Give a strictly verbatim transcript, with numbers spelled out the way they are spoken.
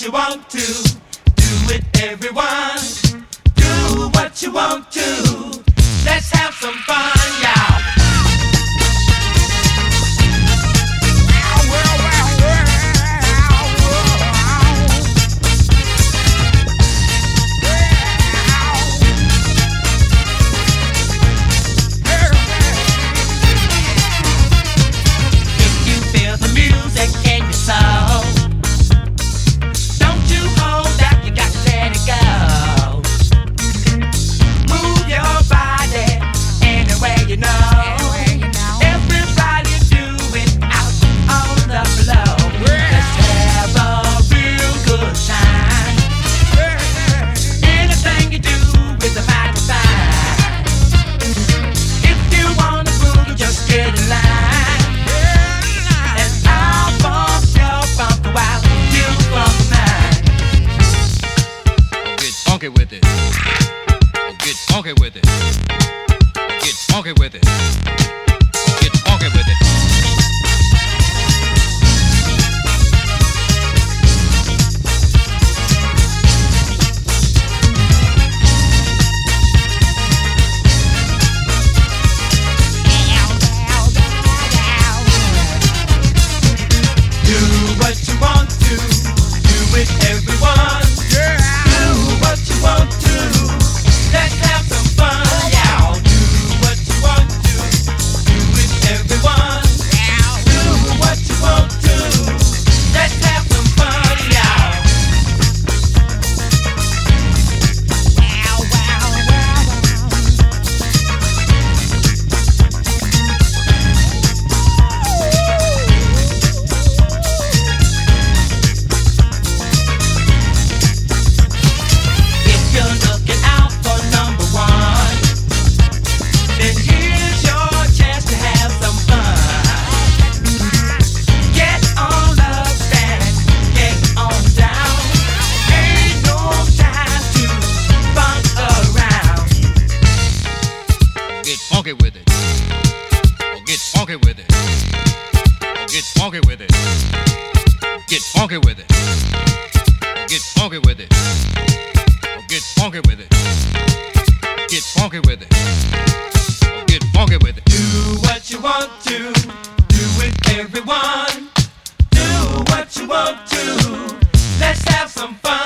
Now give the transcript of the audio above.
you want to. Do it, everyone. Do what you want to. Let's have some fun, y'all. Funky with it. Get funky with it. Get funky with it. Get funky with it. Do what you want to. Do it, everyone. Funky with it. Oh, get funky with it. Oh, get funky with it. Get funky with it. Oh, get funky with it. Oh, get funky with it. Get funky with it. Oh, get funky with it. Do what you want to. Do it, everyone. Do what you want to. Let's have some fun.